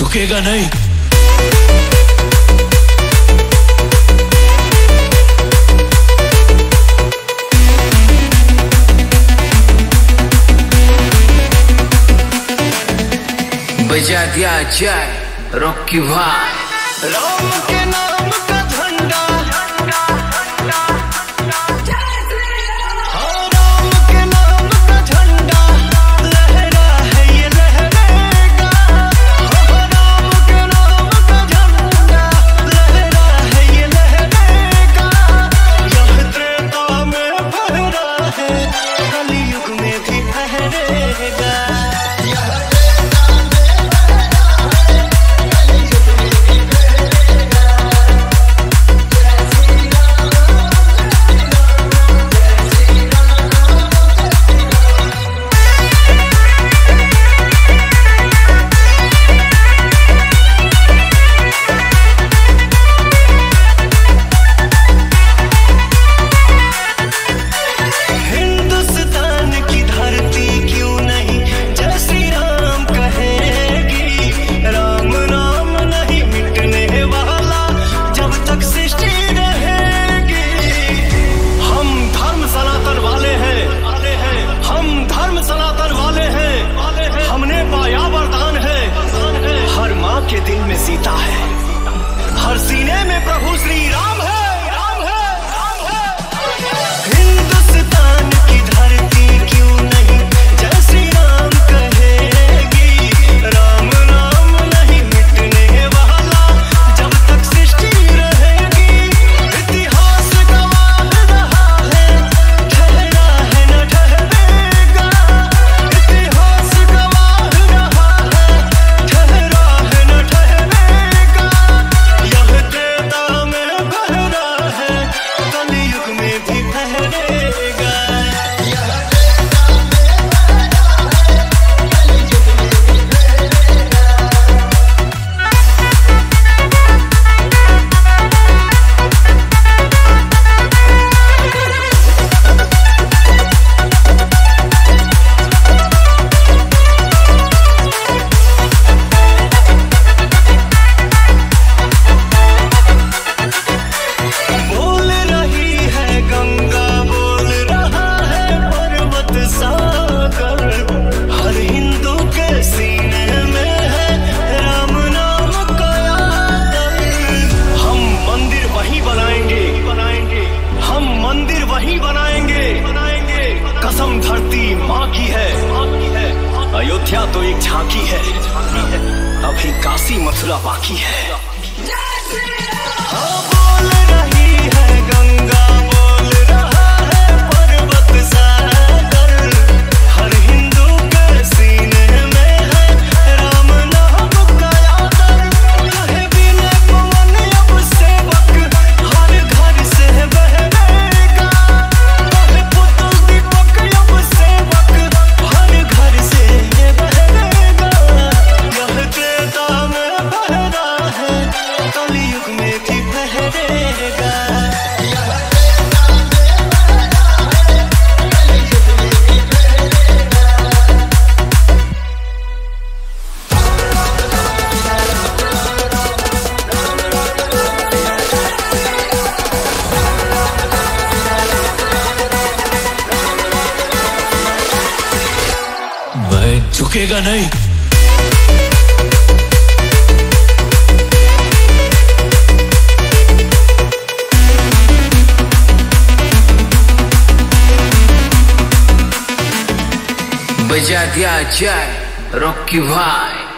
झुकेगा नहीं। बजा दिया जाए रॉकी भाई। राम के नाम का झंडा, हाँ राम के नाम का झंडा लहरा है ये लहरेगा। हाँ राम के नाम का झंडा लहरा है ये लहरेगा। यह त्रेता में फहरा है कलयुग में भी फहरेगा। के दिल में सीता है, हर सीने में प्रभु श्री राम है। हिंदुस्तान की धरती क्यों नहीं जय श्री राम कहेगी। राम नाम नहीं मिटने वाला जब तक सृष्टि रहेगी। इतिहास गवाह रहा है ठहरा है न ठहरेगा। इतिहास गवाह रहा है ठहरा है न ठहरेगा। यह त्रेता में बहरा है कलयुग में भी फहरेगा। बोल रही है गंगा, बोल रहा है पर्वत सागर। हर हिंदू के सीने में है राम नाम का आदर। हम मंदिर वहीं बनाएंगे, हम मंदिर वहीं बनाएंगे। कसम धरती माँ की है, अयोध्या तो एक झांकी है, अभी काशी मथुरा बाकी है। हाँ बोल रही है गंगा, बोल रहा है पर्वत सागर। हर हिंदू के सीने में है राम नाम का आदर। कहे बिना पवन अब सेवक हर घर से बहरेगा। कहे पुतल दीपक अब सेवक हर घर से बहरेगा। यह त्रेता में बहरा है कलयुग में भी फहरेगा। वह झुकेगा नहीं। बजा दिया जाए रॉकी भाई।